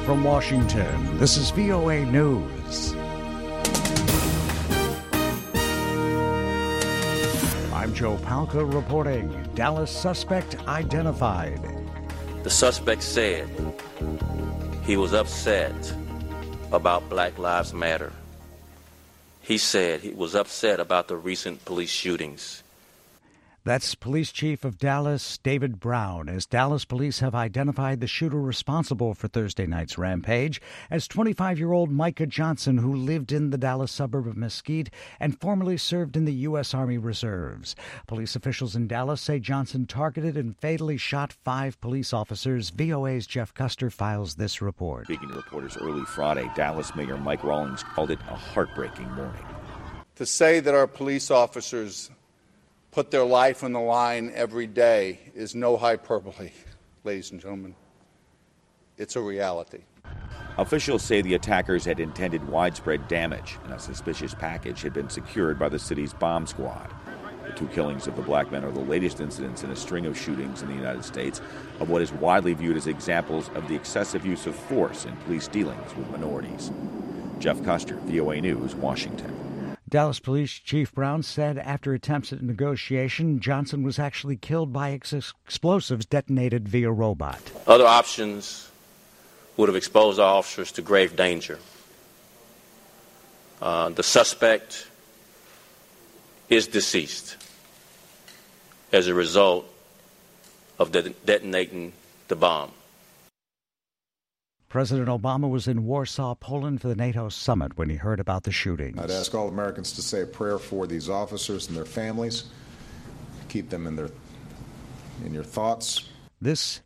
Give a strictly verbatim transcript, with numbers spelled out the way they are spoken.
From Washington, this is V O A News. I'm Joe Palca reporting. Dallas suspect identified. The suspect said he was upset about Black Lives Matter. He said he was upset about the recent police shootings. That's Police Chief of Dallas, David Brown, as Dallas police have identified the shooter responsible for Thursday night's rampage as twenty-five-year-old Micah Johnson, who lived in the Dallas suburb of Mesquite and formerly served in the U S. Army Reserves. Police officials in Dallas say Johnson targeted and fatally shot five police officers. V O A's Jeff Custer files this report. Speaking to reporters early Friday, Dallas Mayor Mike Rawlings called it a heartbreaking morning. To say that our police officers put their life on the line every day is no hyperbole, ladies and gentlemen. It's a reality. Officials say the attackers had intended widespread damage, and a suspicious package had been secured by the city's bomb squad. The two killings of the black men are the latest incidents in a string of shootings in the United States of what is widely viewed as examples of the excessive use of force in police dealings with minorities. Jeff Custer, V O A News, Washington. Dallas Police Chief Brown said after attempts at negotiation, Johnson was actually killed by ex- explosives detonated via robot. Other options would have exposed our officers to grave danger. Uh, the suspect is deceased as a result of de- detonating the bomb. President Obama was in Warsaw, Poland for the NATO summit when he heard about the shootings. I'd ask all Americans to say a prayer for these officers and their families. Keep them in their in your thoughts. This